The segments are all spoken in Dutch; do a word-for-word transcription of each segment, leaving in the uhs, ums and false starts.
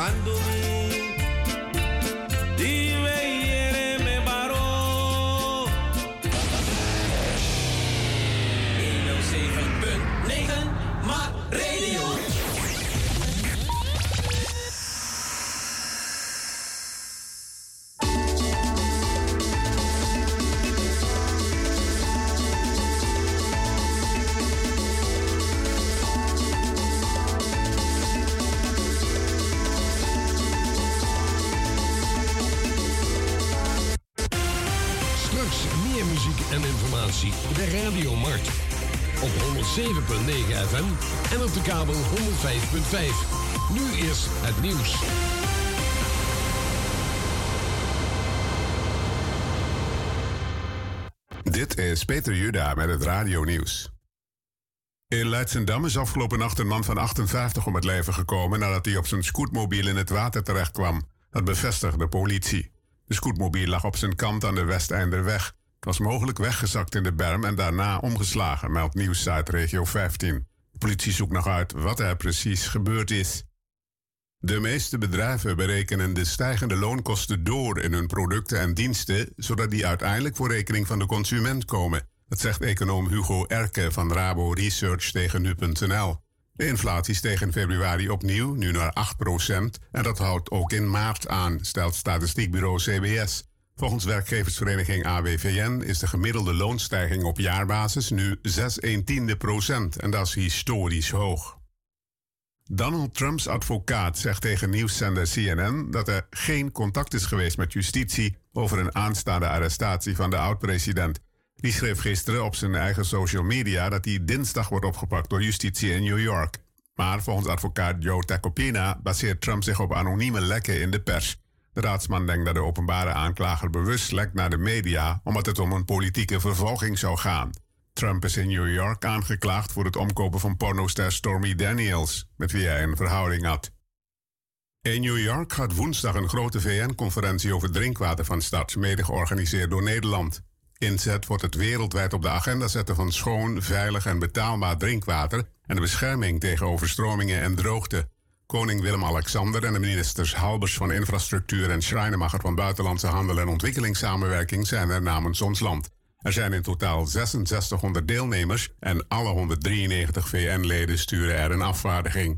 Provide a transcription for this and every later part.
Sandumi. Die we me baro. honderdzeven punt negen Maat Radio. En informatie de Radiomarkt. Op honderdzeven punt negen F M en op de kabel honderdvijf punt vijf. Nu is het nieuws. Dit is Peter Juda met het radionieuws. In Leidschendam is afgelopen nacht een man van achtenvijftig om het leven gekomen nadat hij op zijn scootmobiel in het water terecht kwam. Dat bevestigt de politie. De scootmobiel lag op zijn kant aan de Westeinderweg. Het was mogelijk weggezakt in de berm en daarna omgeslagen, meldt Nieuwsuit Regio vijftien. De politie zoekt nog uit wat er precies gebeurd is. De meeste bedrijven berekenen de stijgende loonkosten door in hun producten en diensten, zodat die uiteindelijk voor rekening van de consument komen. Dat zegt econoom Hugo Erke van Rabo Research tegen nu punt n l. De inflatie steeg in februari opnieuw, nu naar acht procent, en dat houdt ook in maart aan, stelt statistiekbureau C B S. Volgens werkgeversvereniging A W V N is de gemiddelde loonstijging op jaarbasis nu zes komma een tiende procent en dat is historisch hoog. Donald Trumps advocaat zegt tegen nieuwszender C N N dat er geen contact is geweest met justitie over een aanstaande arrestatie van de oud-president. Die schreef gisteren op zijn eigen social media dat hij dinsdag wordt opgepakt door justitie in New York. Maar volgens advocaat Joe Tacopina baseert Trump zich op anonieme lekken in de pers. De raadsman denkt dat de openbare aanklager bewust lekt naar de media omdat het om een politieke vervolging zou gaan. Trump is in New York aangeklaagd voor het omkopen van pornoster Stormy Daniels, met wie hij een verhouding had. In New York gaat woensdag een grote V N-conferentie over drinkwater van start, mede georganiseerd door Nederland. Inzet wordt het wereldwijd op de agenda zetten van schoon, veilig en betaalbaar drinkwater en de bescherming tegen overstromingen en droogte. Koning Willem-Alexander en de ministers Halbers van Infrastructuur en Schrijnemacher van Buitenlandse Handel en Ontwikkelingssamenwerking zijn er namens ons land. Er zijn in totaal zesenzestighonderd deelnemers en alle honderddrieënnegentig V N-leden sturen er een afvaardiging.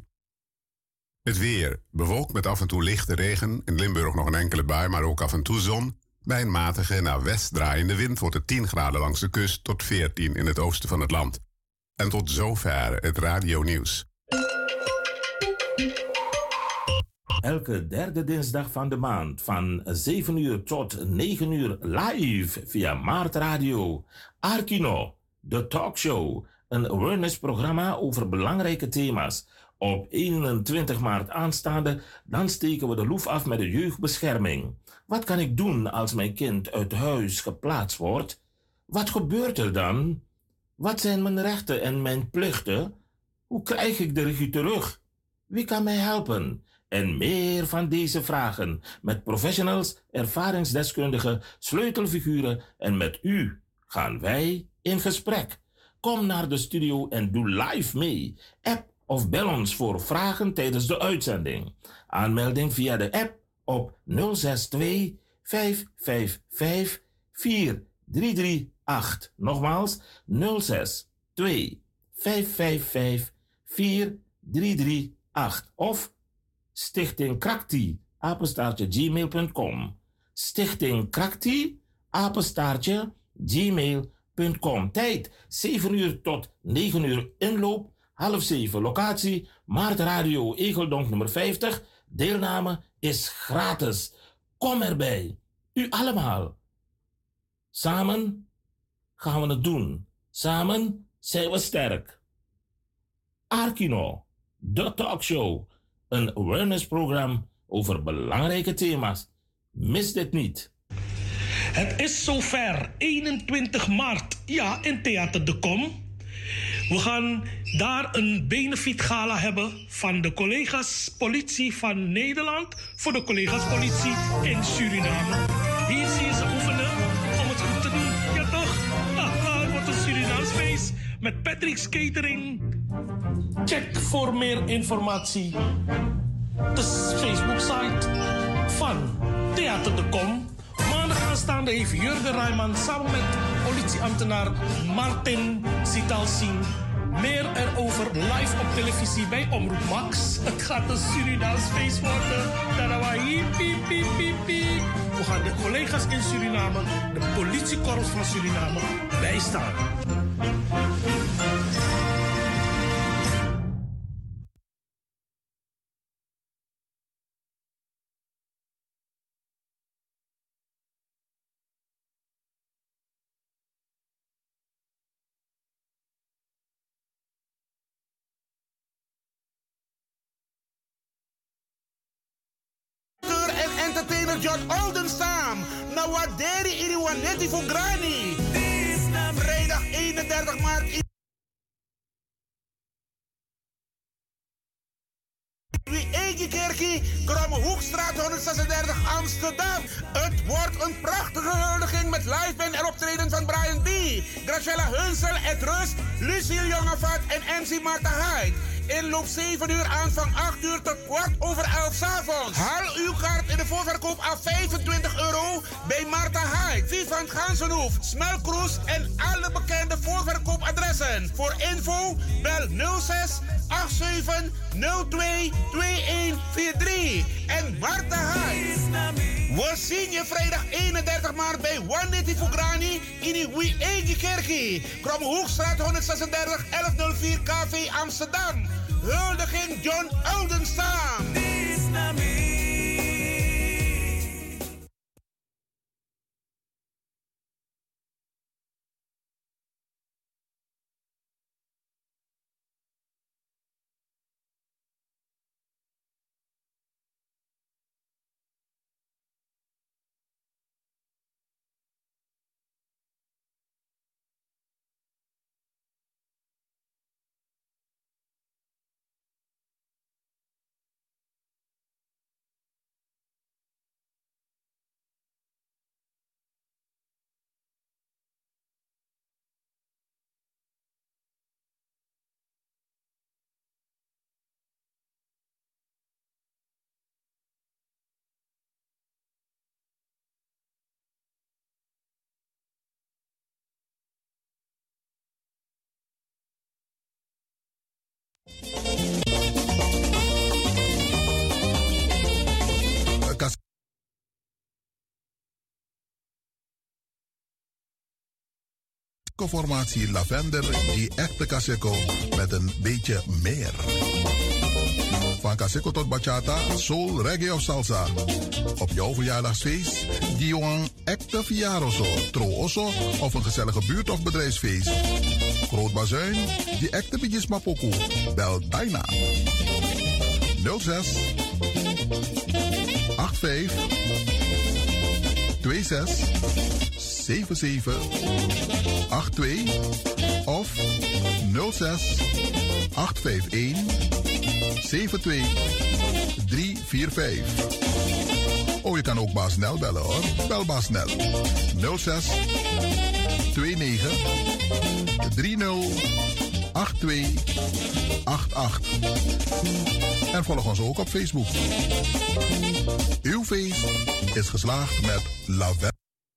Het weer. Bewolkt met af en toe lichte regen. In Limburg nog een enkele bui, maar ook af en toe zon. Bij een matige naar west draaiende wind wordt het tien graden langs de kust tot veertien in het oosten van het land. En tot zover het radionieuws. Elke derde dinsdag van de maand van zeven uur tot negen uur live via Maart Radio. Arkino, de talkshow, een awareness-programma over belangrijke thema's. Op eenentwintig maart aanstaande, dan steken we de loef af met de jeugdbescherming. Wat kan ik doen als mijn kind uit huis geplaatst wordt? Wat gebeurt er dan? Wat zijn mijn rechten en mijn plichten? Hoe krijg ik de regie terug? Wie kan mij helpen? En meer van deze vragen met professionals, ervaringsdeskundigen, sleutelfiguren en met u gaan wij in gesprek. Kom naar de studio en doe live mee. App of bel ons voor vragen tijdens de uitzending. Aanmelding via de app op nul zes twee vijf vijf vijf vier drie drie acht. Nogmaals nul zes twee vijf vijf vijf vier drie drie acht of Stichting Krakti, apenstaartje gmail punt com. Stichting Krakti, apenstaartje gmail punt com. Tijd zeven uur tot negen uur inloop, half zeven locatie, Maart Radio Egeldonk nummer vijftig. Deelname is gratis. Kom erbij, u allemaal. Samen gaan we het doen. Samen zijn we sterk. Arkino, de talkshow. Een awareness-programma over belangrijke thema's. Mis dit niet. Het is zover, eenentwintig maart. Ja, in Theater de Kom. We gaan daar een benefietgala hebben van de collega's politie van Nederland voor de collega's politie in Suriname. Hier zie je ze oefenen om het goed te doen. Ja toch? Ah, het wordt een Surinaams feest met Patrick's Catering. Check voor meer informatie de Facebook-site van Theater de Kom. Maandag aanstaande heeft Jurgen Rijman samen met politieambtenaar Martin Sitalsing meer erover live op televisie bij Omroep Max. Het gaat een Surinaams feest worden. We gaan de collega's in Suriname, de politiekorps van Suriname, bijstaan. Entertainer John Oldenstam. Nou wat deri iriwan neti voor Grani. Vrijdag eenendertig maart. Wie eigen kerkie, Kromme Hoekstraat honderdzesendertig Amsterdam. Het wordt een prachtige huldiging met live band en optreden van Brian B. Graciela Hunsel, Ed Rust, Lucille Jongevat en M C Martha Hyde. Inloop zeven uur, aanvang acht uur tot kwart over elf 's avonds. Haal uw kaart in de voorverkoop af vijfentwintig euro bij Martha Hyde, Vivant Gansenhoef, Smelkroes en alle bekende voorverkoopadressen. Voor info bel nul zes acht zeven nul twee twee een vier drie. En Martha Hyde. We zien je vrijdag eenendertig maart bij honderddertig Fugrani in die eigen kerkie. Kromme Hoekstraat honderdzesendertig elfhonderdvier K V Amsterdam. Huldiging John Oldenstam. Formatie Lavender, die echte Kaseko met een beetje meer. Van Kaseko tot bachata, soul, reggae of salsa. Op jouw verjaardagsfeest, die jongen echte Fiaroso, Trooso of een gezellige buurt- of bedrijfsfeest. Groot bazuin, die echte Bijisma Poku. Bel bijna. nul zes acht vijf twee zes zeven zeven acht twee of nul zes acht vijf een zeven twee drie vier vijf. Oh, je kan ook Baas Nel bellen hoor. Bel Baas Nel. nul zes twee negen drie nul acht twee acht acht. En volg ons ook op Facebook. Uw feest is geslaagd met Lavender.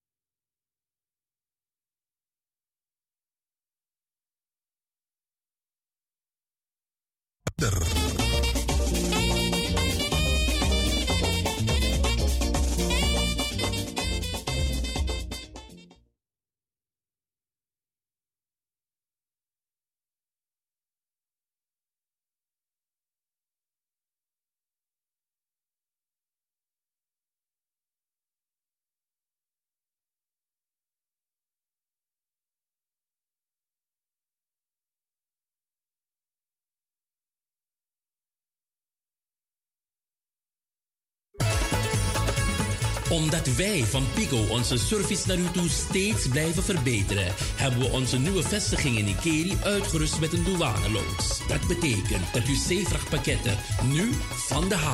Omdat wij van Pico onze service naar u toe steeds blijven verbeteren, hebben we onze nieuwe vestiging in Ikeri uitgerust met een douaneloods. Dat betekent dat u zeevrachtpakketten nu van de haven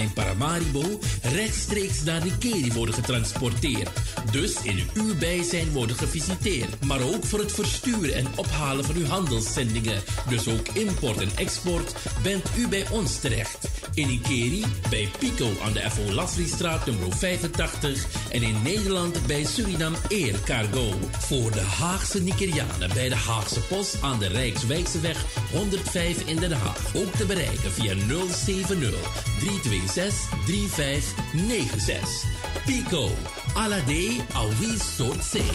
en Paramaribo rechtstreeks naar Nikeri worden getransporteerd. Dus in uw bijzijn worden gevisiteerd. Maar ook voor het versturen en ophalen van uw handelszendingen. Dus ook import en export bent u bij ons terecht. In Nikeri bij Pico aan de F O Lasriestraat nummer vijfentachtig. En in Nederland bij Suriname Air Cargo. Voor de Haagse Nikerianen bij de Haagse Post aan de Rijkswijkseweg honderdvijf in Den Haag. Ook te bereiken via nul zeven nul drie twee zes drie vijf negen zes. Pico, Alade, Awi Soort Zee.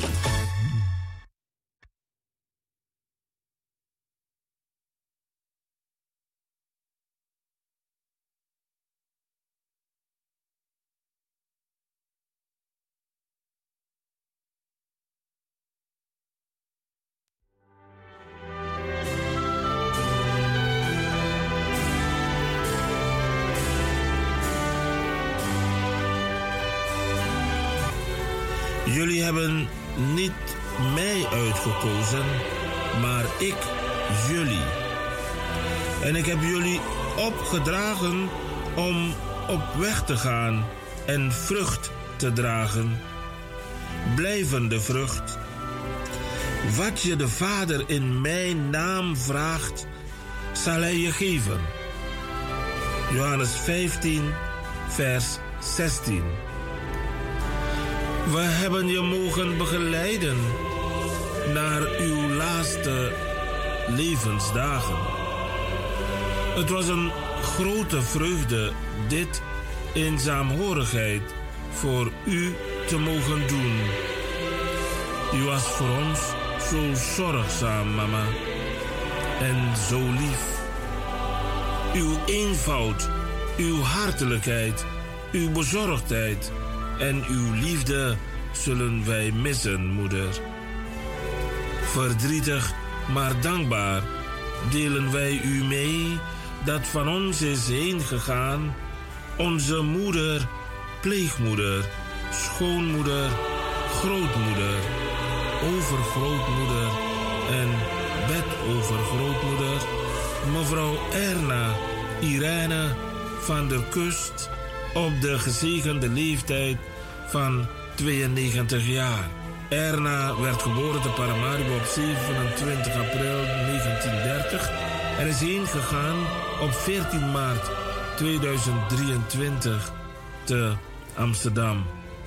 Jullie hebben niet mij uitgekozen, maar ik jullie. En ik heb jullie opgedragen om op weg te gaan en vrucht te dragen. Blijvende vrucht. Wat je de Vader in mijn naam vraagt, zal hij je geven. Johannes vijftien, vers zestien. We hebben je mogen begeleiden naar uw laatste levensdagen. Het was een grote vreugde dit in saamhorigheid voor u te mogen doen. U was voor ons zo zorgzaam, mama, en zo lief. Uw eenvoud, uw hartelijkheid, uw bezorgdheid en uw liefde zullen wij missen, moeder. Verdrietig, maar dankbaar delen wij u mee dat van ons is heen gegaan onze moeder, pleegmoeder, schoonmoeder, grootmoeder, overgrootmoeder en bedovergrootmoeder, mevrouw Erna Irene van der Kust, op de gezegende leeftijd van tweeënnegentig jaar. Erna werd geboren te Paramaribo op zevenentwintig april negentien dertig en is heen gegaan op veertien maart tweeduizend drieëntwintig te Amsterdam.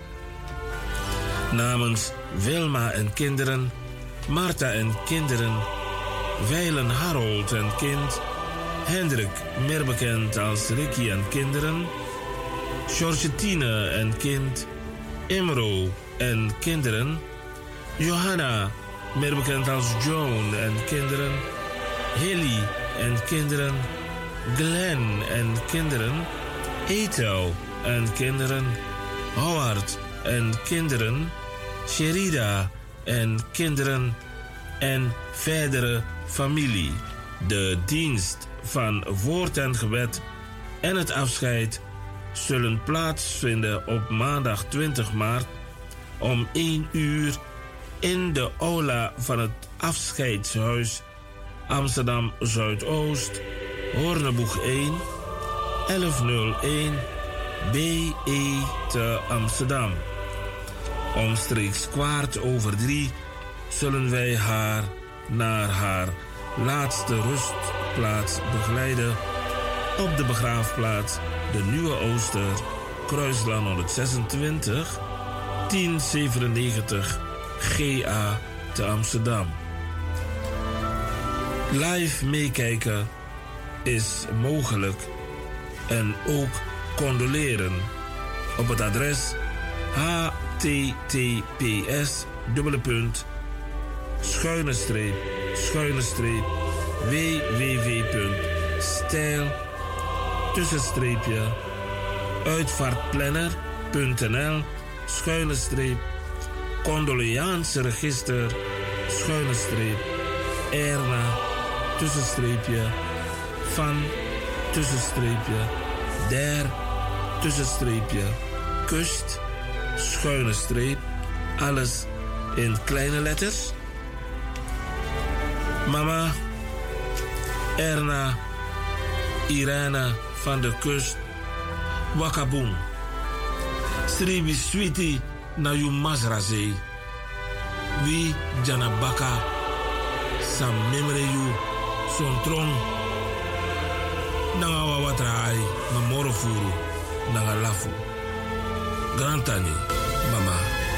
Namens Wilma en kinderen, Marta en kinderen, Weilen Harold en kind, Hendrik, meer bekend als Ricky en kinderen, Georgetine en kind, Imro en kinderen, Johanna, meer bekend als Joan en kinderen, Hilly en kinderen, Glenn en kinderen, Ethel en kinderen, Howard en kinderen, Sherida en kinderen en verdere familie. De dienst van woord en gebed en het afscheid zullen plaatsvinden op maandag twintig maart om één uur in de aula van het afscheidshuis Amsterdam Zuidoost, Hoorneboeg één, elfhonderdéén B E te Amsterdam. Omstreeks kwart over drie zullen wij haar naar haar laatste rustplaats begeleiden op de begraafplaats de Nieuwe Ooster, Kruislaan honderdzesentwintig, tien zevenennegentig G A te Amsterdam. Live meekijken is mogelijk en ook condoleren op het adres h t t p s dubbele punt schuine streep schuine streep w w w punt stijl tussenstreepje uitvaartplanner punt n l schuine streep condoleantie register schuine streep Erna tussenstreepje van tussenstreepje der tussenstreepje kust schuine streep alles in kleine letters. Mama Erna Irene van der Kust Wakabung. Sribi Sweetie na yu Masraze. Wi Janabaka. Sam memre yu Sontron. Nanga wawatrai mamoro furu. Nanga lafu. Grantani, mama.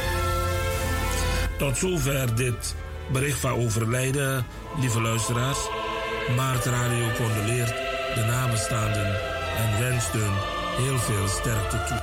Tot zover dit bericht van overlijden, lieve luisteraars. Maart Radio condoleert de nabestaanden en wenst hun heel veel sterkte toe.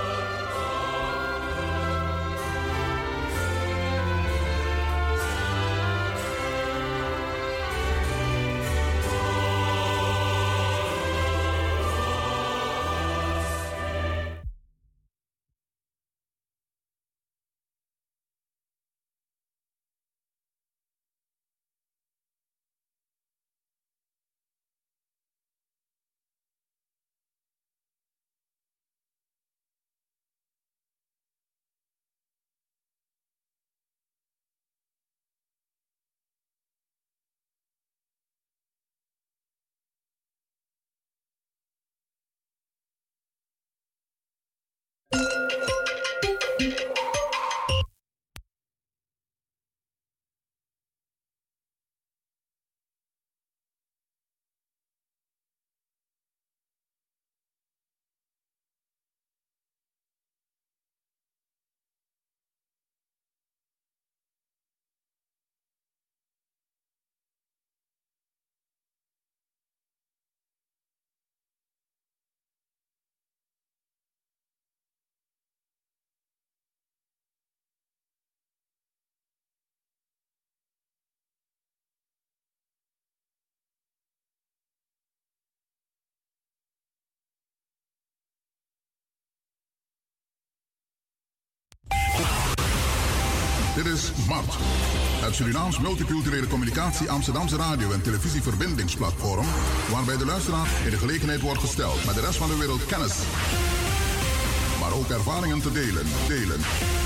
Dit is Mart, het Surinaams multiculturele communicatie Amsterdamse radio- en televisieverbindingsplatform, waarbij de luisteraar in de gelegenheid wordt gesteld met de rest van de wereld kennis, maar ook ervaringen te delen. delen.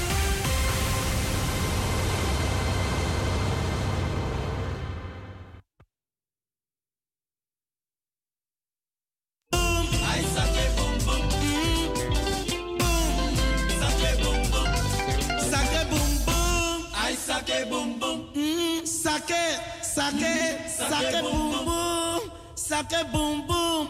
Sake boom boom.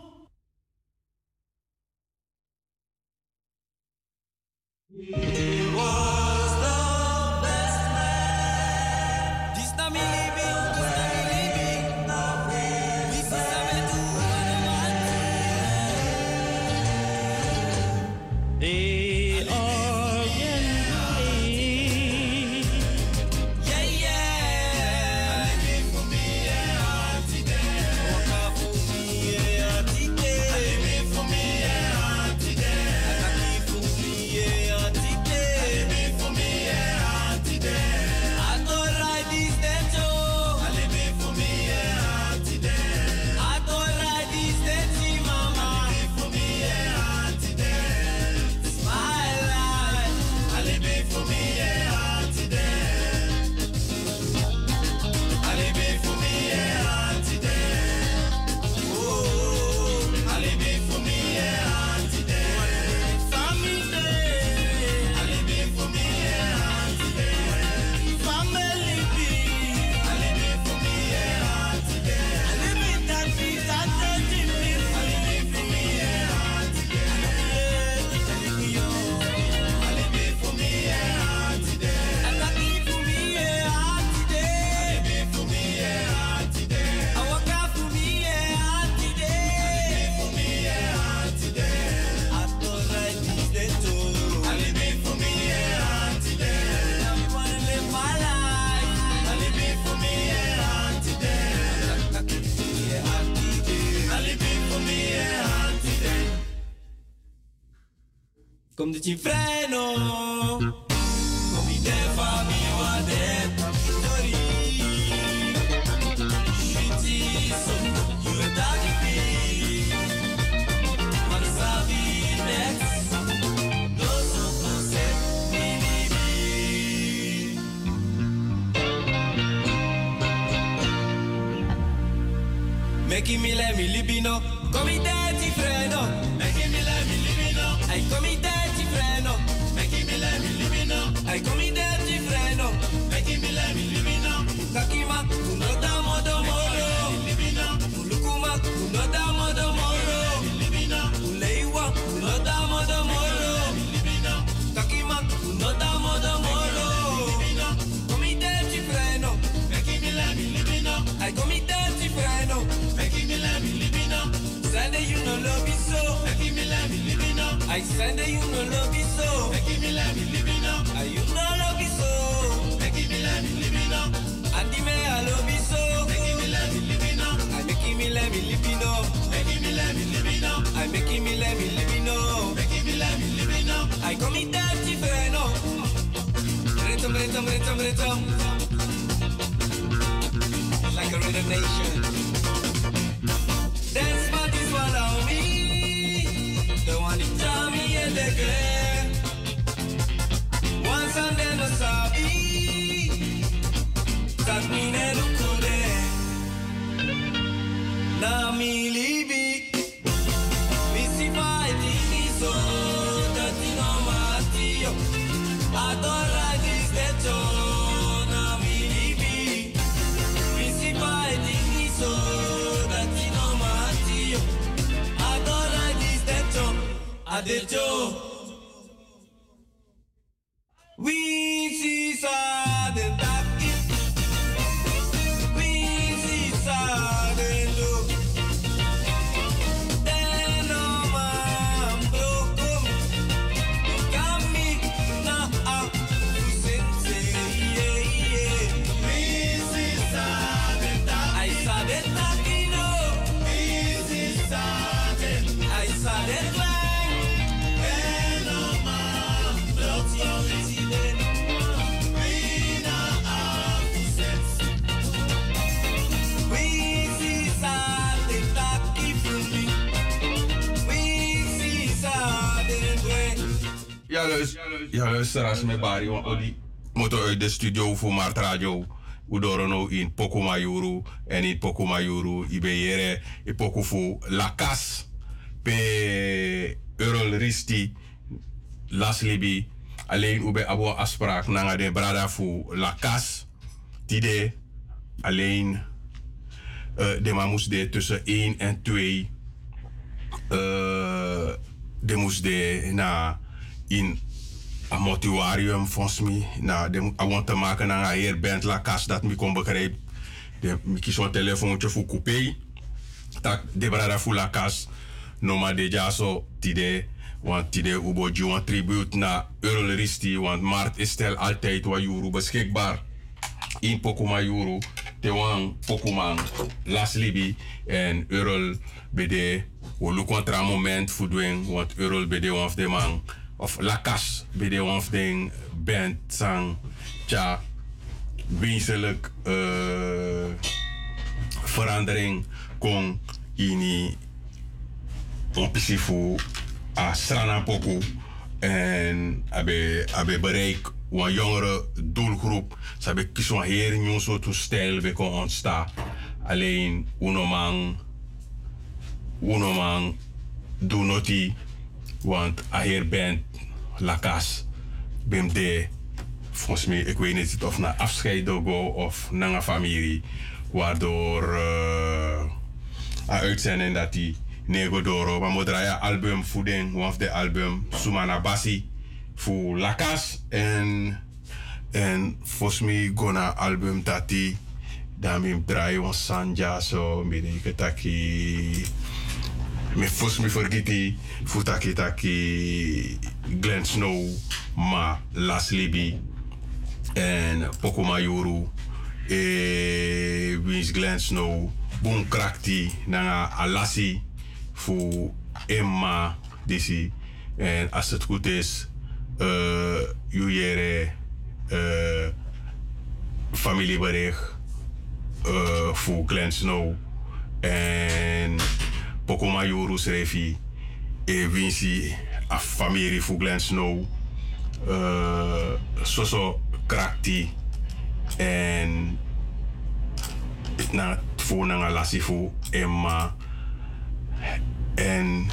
He was the best man. This na me living, this na me living. This is a me do what I want. They are getting yeah yeah. Living for me yeah. Kom dit je freno. Kom je de famille wa de tori. Shiti so you da di pi. Maar sabi next. No so so se mi mi. Make me let me libino. Kom je de freno. Make me let me libino. rhythm, rhythm, rhythm, rhythm. Like a rhythm nation. Dance parties follow me. The one that tell me in the girl. Once and then no sabi. That mean I look good. Now me libi. Missy fighting me so that you know my deal. I don't like this that you now me libi. Missy fighting me so that you know my deal. I don't like this that you. I did you. We see sad that. Ja, luister, ja, luisteraars met Barry, want Odi moeten uit de studio voor Mart Radio. Udorono in Pokumayuru en in Pokumayuru ibeyere in Pokufu Lakas pe Earl Risti Laslibi alleen ube abo afspraak nanga de brada fu Lakas tide alleen uh, de man moest de tussen één en twee uh, de moest de na in een mortuarium volgens mij. Nou, de want te maken naar een heer band la kas dat me kon begrijpen. De me kies een telefoontje voor coupé. Tak de brada voor la kas. No maar de jaso tide want tide ubo ju een tribute naar Earl Risti want Mart is stel altijd wat juru beschikbaar in Pokuma juru. Te wan Pokuman Las Libi en Earl bede we look contra moment voor doen want Earl bede one of de man of Lakas bij de one of the band sang tja wezenlijk uh, verandering kon in optie voor a strana poku en abe abe bereik een jongere doelgroep ze hebben kies een heel nieuw soort stijl we kon ontstaan alleen unomang unomang do noti want a heer band Lakas bim de volgens mij ik weet niet of naar afscheid go of naar een familie waardoor uh, a uitzending dat die nego doro maar modraya album voeding one of the album Sumana Basi voor Lakas en en volgens mij gona album dat die daarmee draai ons Sanja zo midden ik taki me volgens mij vergeet die futaki taki Glenn Snow ma Las Libi en Pokumayuru e wins Glenn Snow boom krakti na Alasi voor Emma disi en als het goed is uh, jujere uh, familiebericht uh, voor Glenn Snow en Pokumayuru schreef e winsi a familie voor Glenn Snow uh, soso krakti en na voor na lasi voor Emma en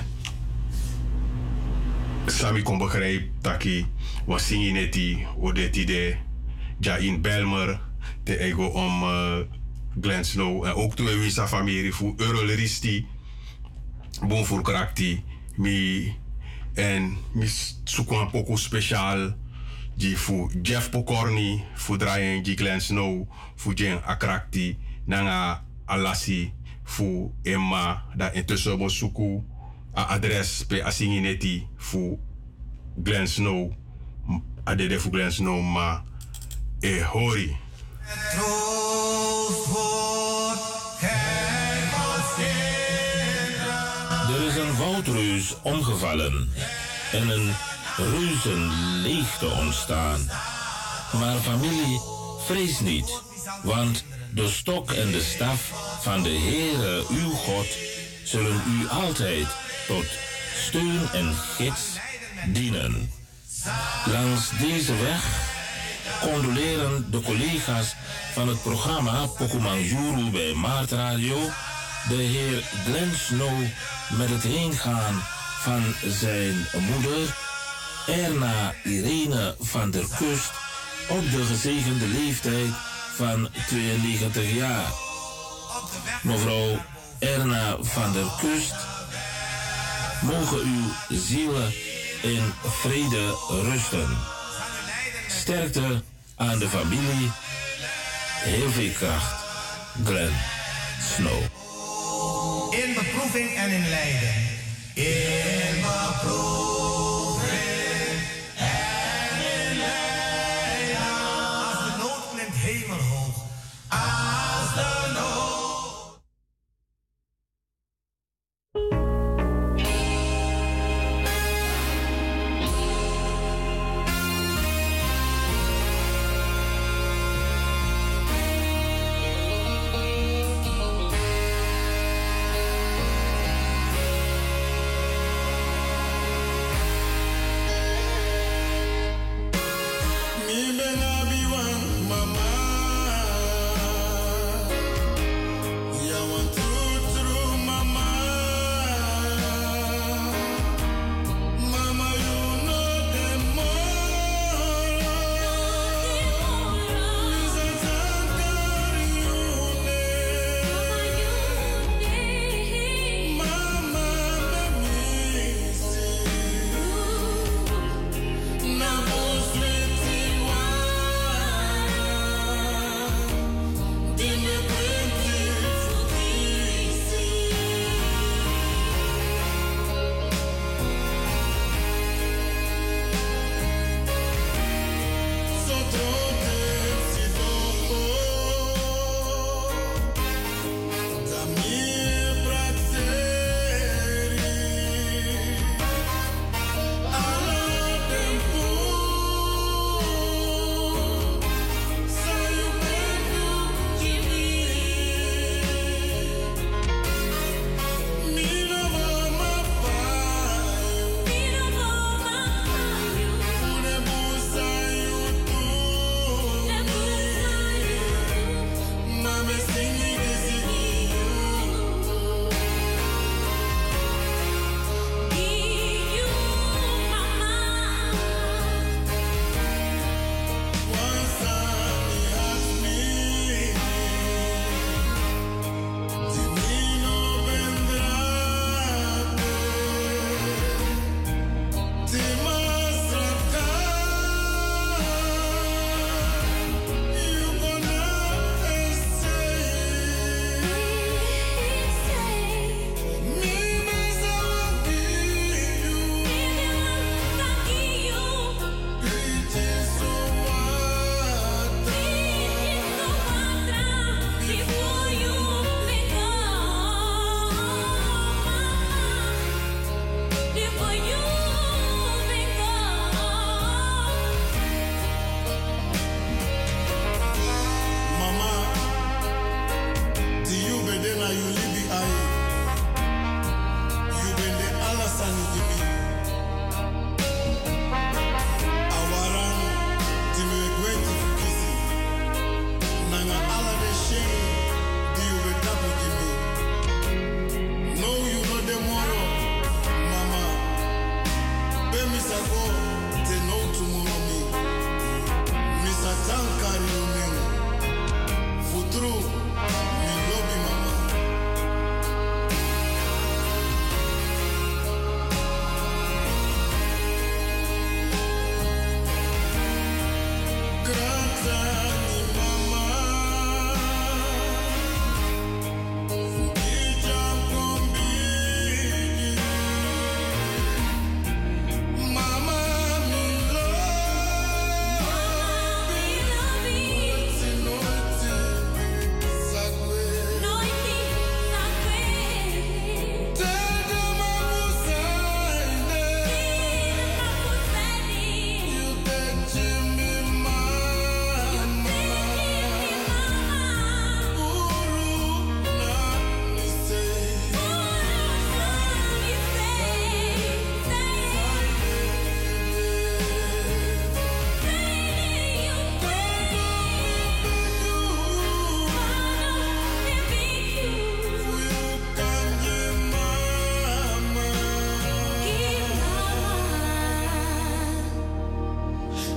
Sami kon begrijpen dat ik was zingen neti odeti de ja in Belmer te ego om uh, Glenn Snow en ook toen we sa familie voor Earl Risti bon voor krakti mi en mi zoeken een poco speciaal die voor Jeff Pokorny voor draaien die Glenn Snow voor Jen Akrakti nanga Alasi voor Emma dat intussen we zoeken een adres per asingineti voor Glenn Snow adede voor Glenn Snow maar e hori Er is een woudreus omgevallen en een reuzenleegte ontstaan. Maar familie, vrees niet, want de stok en de staf van de Heere uw God zullen u altijd tot steun en gids dienen. Langs deze weg condoleren de collega's van het programma Pokumanjuru bij Maart Radio de heer Glenn Snow met het heengaan van zijn moeder Erna Irene van der Kust op de gezegende leeftijd van tweeënnegentig jaar. Mevrouw Erna van der Kust, mogen uw zielen in vrede rusten. Sterkte aan de familie, heel veel kracht. Glenn Snow. In beproeving en in lijden. In beproeving en in lijden. Als de nood klimt hemelhoog. Als de nood.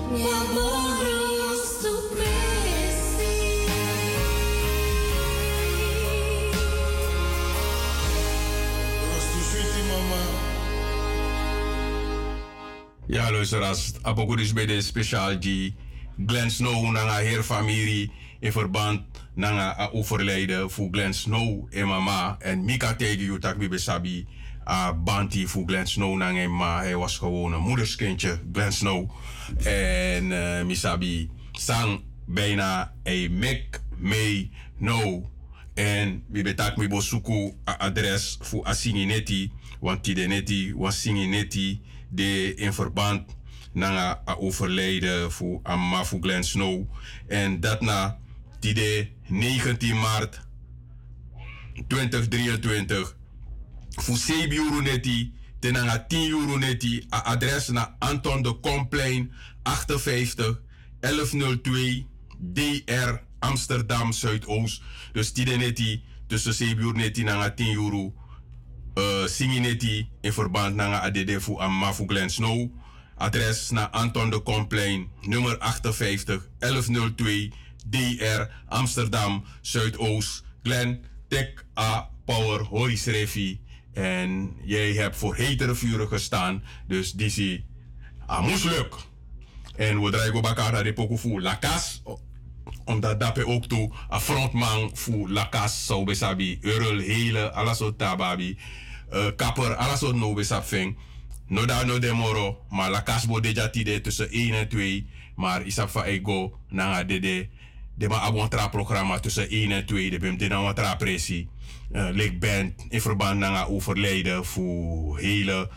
Ja, luisteraars, Apokuris bij de speciaal die Glenn Snow naar haar familie in verband met het overlijden voor Glenn Snow en mama. En Mika tegen je tak bij Sabi, a banti voor Glenn Snow naar haar ma. Hij was gewoon een moederskindje, Glenn Snow. En uh, Misabi sang bijna een mek mee no. En we betak me bosuku adres voor Asingineti, want die de neti was Singineti. De in verband na a overlijden voor Amma voor Glenn Snow. En dat na die de negentien maart tweeduizend drieëntwintig voor zeven euro neti ten tien euro neti a adres na Anton de Komplein achtenvijftig elfhonderdtwee D R Amsterdam Zuidoost. Dus die de neti tussen zeven euro neti na tien euro. Uh, Singineti in verband met A D D voor Amma voor Glenn Snow. Adres naar Anton de Komplein, nummer achtenvijftig elfhonderdtwee D R Amsterdam Zuidoost. Glenn, Tech A Power Horis Refi. En jij hebt voor hetere vuren gestaan. Dus die zie amusleuk. En we draaien elkaar naar de pokoe voor Lakas. Omdat dat ook toe een frontman voor Lakas zou besabi. Eurel hele, alles wat tababi. Uh, kapper, alles wat no besapving. No da no demoro, maar Lakas bo deja tide tussen één en twee. Maar isap van ego na de de ma abon tra programma tussen één en twee. De bim de na wat tra pressie. Uh, Lik band in verband na overlijden voor hele.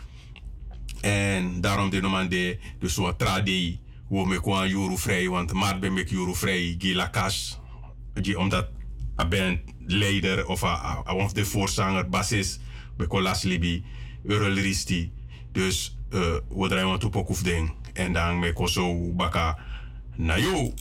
En daarom de noman de dus wat tra de hoe me kwam euro vrij, want maar ben ik euro vrij, die Lakas, die omdat een band leider of een de voorzanger, bassist, bij Colas Libi, Eurolristi. Dus uh, we draaien wat op ook ding. En dan met Koso Baka na yo.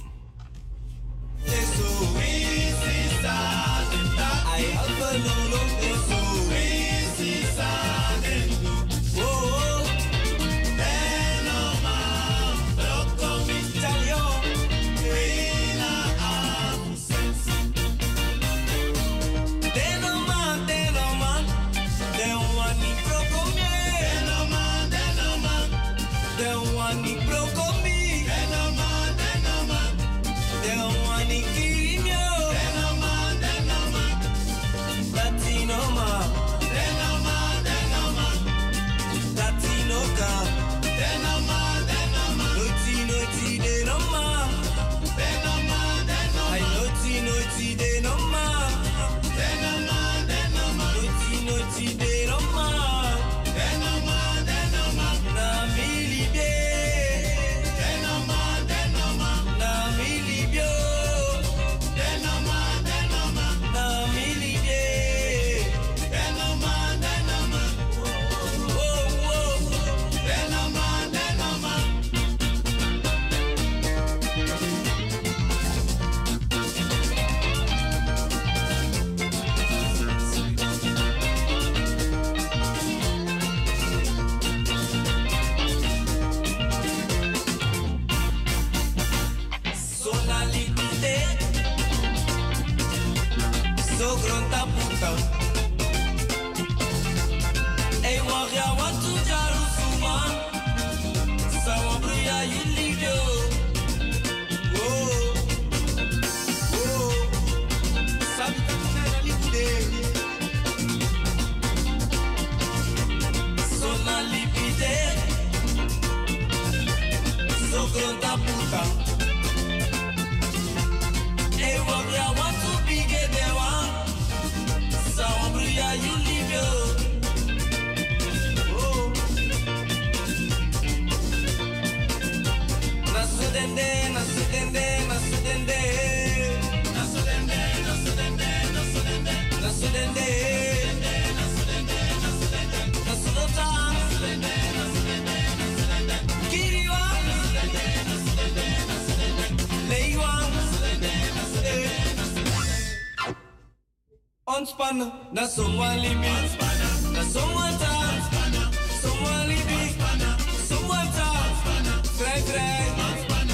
Ontspannen, dat is zo'n libi. Dat is zo'n taal. Zo'n libi. Zo'n taal. Vrij, vrij.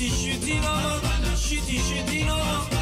shuti, shuti, no, shuti, shuti, no.